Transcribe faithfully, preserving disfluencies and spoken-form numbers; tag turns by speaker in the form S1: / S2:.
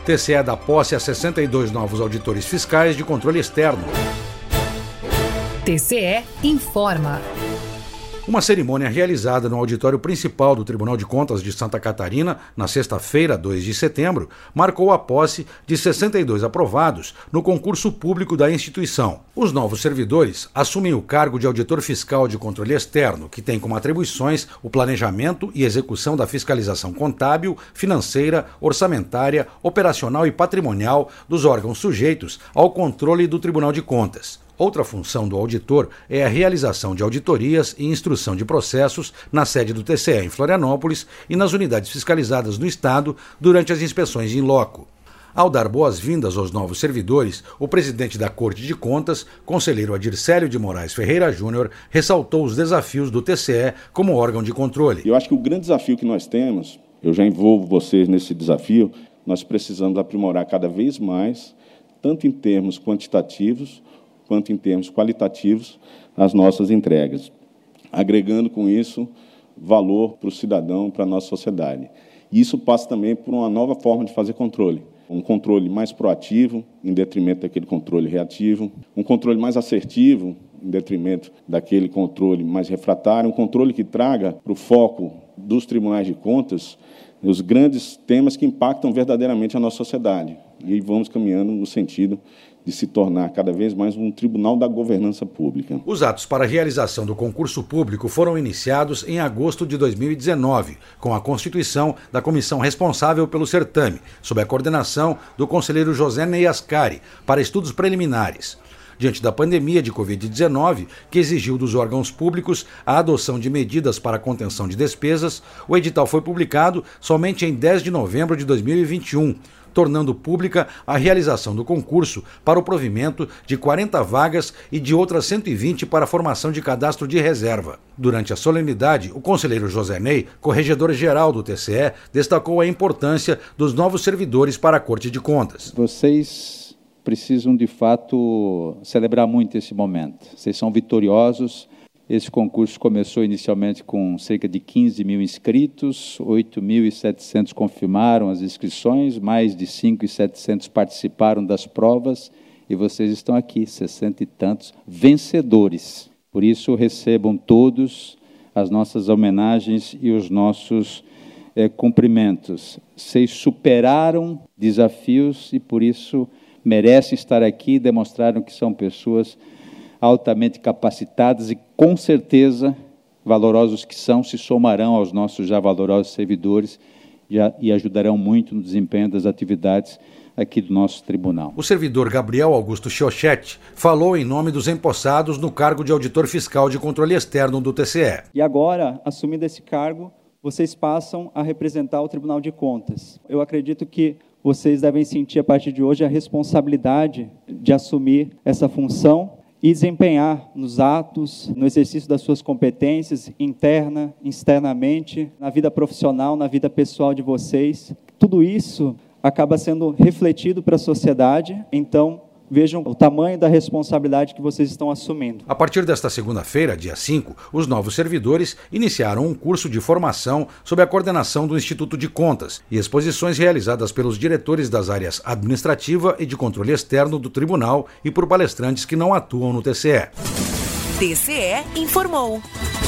S1: T C E dá posse a sessenta e dois novos auditores fiscais de controle externo.
S2: T C E informa.
S1: Uma cerimônia realizada no auditório principal do Tribunal de Contas de Santa Catarina, na sexta-feira, dois de setembro, marcou a posse de sessenta e dois aprovados no concurso público da instituição. Os novos servidores assumem o cargo de auditor fiscal de controle externo, que tem como atribuições o planejamento e execução da fiscalização contábil, financeira, orçamentária, operacional e patrimonial dos órgãos sujeitos ao controle do Tribunal de Contas. Outra função do auditor é a realização de auditorias e instrução de processos na sede do T C E em Florianópolis e nas unidades fiscalizadas no Estado durante as inspeções in loco. Ao dar boas-vindas aos novos servidores, o presidente da Corte de Contas, conselheiro Adircélio de Moraes Ferreira Júnior, ressaltou os desafios do T C E como órgão de controle.
S3: Eu acho que o grande desafio que nós temos, eu já envolvo vocês nesse desafio, nós precisamos aprimorar cada vez mais, tanto em termos quantitativos, quanto em termos qualitativos, as nossas entregas, agregando com isso valor para o cidadão, para a nossa sociedade. E isso passa também por uma nova forma de fazer controle, um controle mais proativo, em detrimento daquele controle reativo, um controle mais assertivo, em detrimento daquele controle mais refratário, um controle que traga para o foco dos tribunais de contas os grandes temas que impactam verdadeiramente a nossa sociedade. E vamos caminhando no sentido de se tornar cada vez mais um tribunal da governança pública.
S1: Os atos para a realização do concurso público foram iniciados em agosto de dois mil e dezenove, com a constituição da comissão responsável pelo certame, sob a coordenação do conselheiro José Ney Ascari, para estudos preliminares. Diante da pandemia de covid dezenove, que exigiu dos órgãos públicos a adoção de medidas para a contenção de despesas, o edital foi publicado somente em dez de novembro de dois mil e vinte e um, tornando pública a realização do concurso para o provimento de quarenta vagas e de outras cento e vinte para a formação de cadastro de reserva. Durante a solenidade, o conselheiro José Ney, corregedor-geral do T C E, destacou a importância dos novos servidores para a Corte de Contas.
S4: Vocês precisam, de fato, celebrar muito esse momento. Vocês são vitoriosos. Esse concurso começou inicialmente com cerca de quinze mil inscritos, oito mil e setecentos confirmaram as inscrições, mais de cinco mil e setecentos participaram das provas, e vocês estão aqui, sessenta e tantos vencedores. Por isso, recebam todos as nossas homenagens e os nossos é, cumprimentos. Vocês superaram desafios e, por isso, merecem estar aqui e demonstraram que são pessoas altamente capacitadas e, com certeza, valorosos que são, se somarão aos nossos já valorosos servidores e ajudarão muito no desempenho das atividades aqui do nosso tribunal.
S1: O servidor Gabriel Augusto Chiochetti falou em nome dos empossados no cargo de auditor fiscal de controle externo do T C E.
S5: E agora, assumindo esse cargo, vocês passam a representar o Tribunal de Contas. Eu acredito que vocês devem sentir, a partir de hoje, a responsabilidade de assumir essa função e desempenhar nos atos, no exercício das suas competências, interna, externamente, na vida profissional, na vida pessoal de vocês. Tudo isso acaba sendo refletido para a sociedade, então vejam o tamanho da responsabilidade que vocês estão assumindo.
S1: A partir desta segunda-feira, dia cinco, os novos servidores iniciaram um curso de formação sob a coordenação do Instituto de Contas e exposições realizadas pelos diretores das áreas administrativa e de controle externo do tribunal e por palestrantes que não atuam no T C E.
S2: T C E informou.